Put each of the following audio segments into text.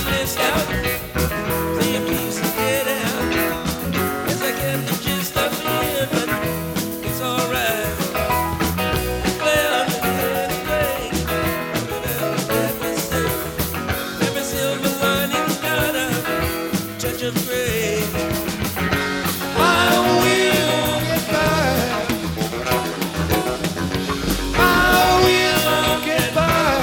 blissed out. Say your piece and get out. Yes, I get the gist of it, but it's alright. Well, anyway, every silver lining got a touch of gray. I will get by. I will get by.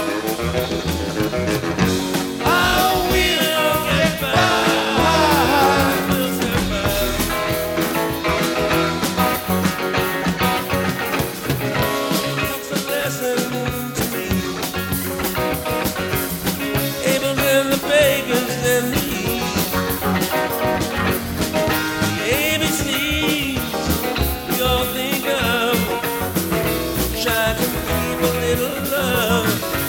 I will get by. Will survive. It's a lesson to me. Abel and the bakers and the ABCs we all think of. Try to keep a little love.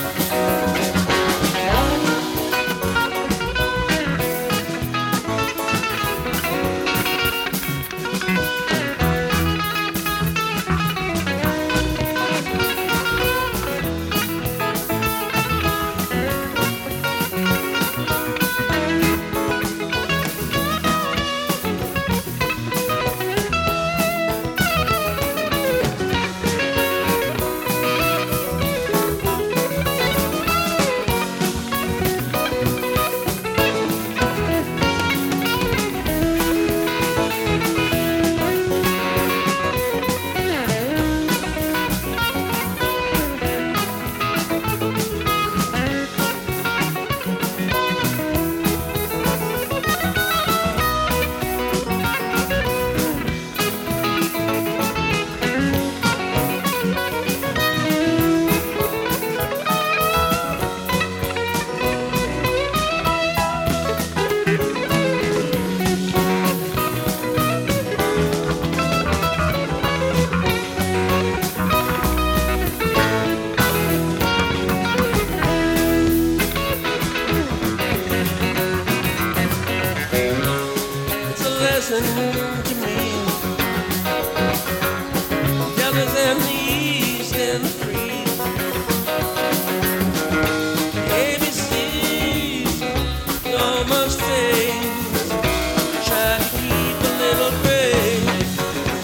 It's a lesson to me. Devils and the east and the free. ABCs, we all must face. Try to keep a little grace.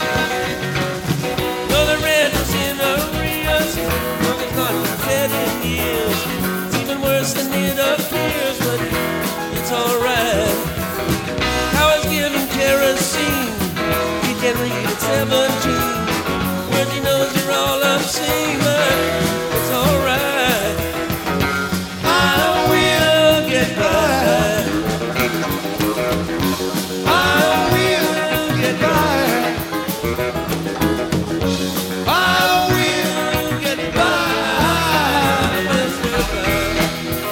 Though the red is in arrears, though it's not dead in years. It's even worse than it appears, but it's alright. I was given kerosene. He can read at 17. Word he knows you're all obscene, but it's alright. I will get by. I will get by. I will get by. Will survive.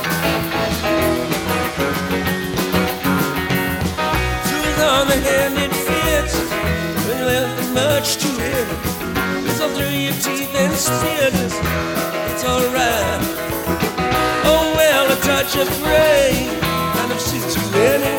Tools on the hand it fits. When you left much to it, whistle through your teeth and spit. It's alright. Oh well, a touch of gray kind of suits you anyway.